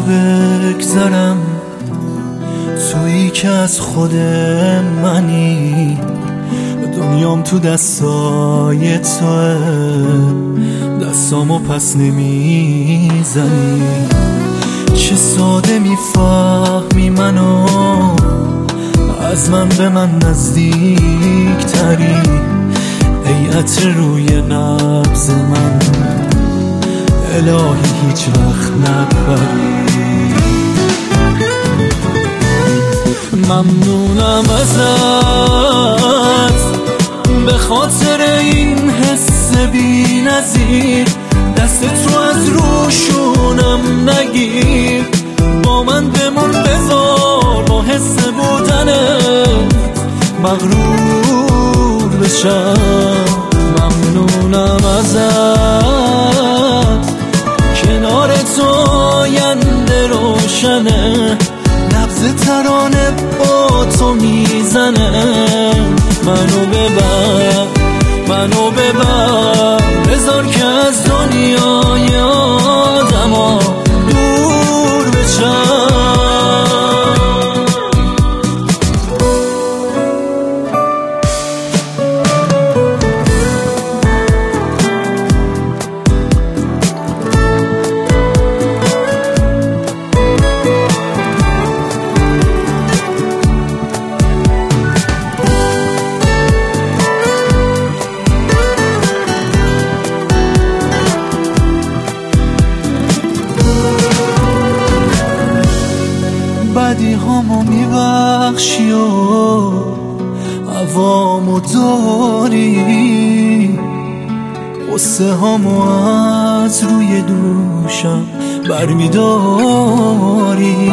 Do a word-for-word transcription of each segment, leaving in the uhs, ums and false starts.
بگذرم، تویی که از خود منی، دنیام تو دستای توه، دستامو پس نمیزنی. چه ساده میفهمی منو، از من به من نزدیک تری، ای عطر روی نبض من، الهی هیچ وقت نپری. ممنونم ازت به خاطر این حس بی نظیر، دست تو از روشونم نگیر، با من بمون بذار با حس بودنت مغرور بشم. ممنونم ازت، کنار تو آینده روشنه، نبض ترانه با تو میزنه. منو ببر منو ببر، بذار که از دنیای آدما دور بشم. بدی همو میبخشی و عوامو داری، قصه همو از روی دوشم برمیداری.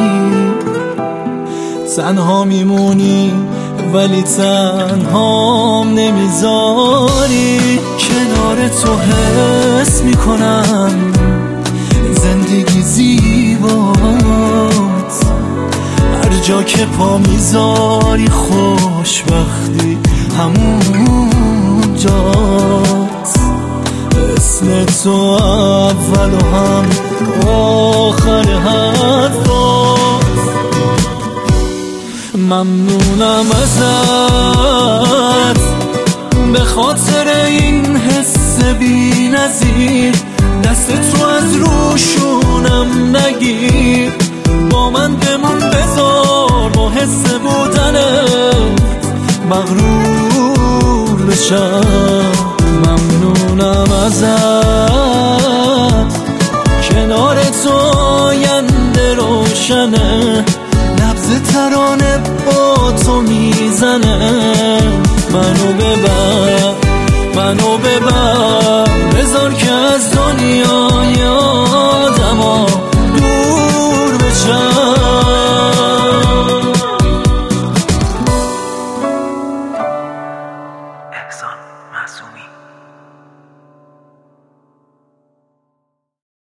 تنها میمونی ولی تنهام نمیذاری، کنار تو حس میکنم زندگی زیباست، هر جا که پا میذاری خوشبختی همون جاست. اسم تو اول و هم آخر حرفاست. ممنونم ازت به خاطر این حس بی نظیر، دست تو از روشونم نگیر، با من بمون بذار با حس بودنت مغرور بشم. ممنونم ازت، کنار تو آینده روشنه، نبض ترانه با تو میزنه. منو ببر منو ببر،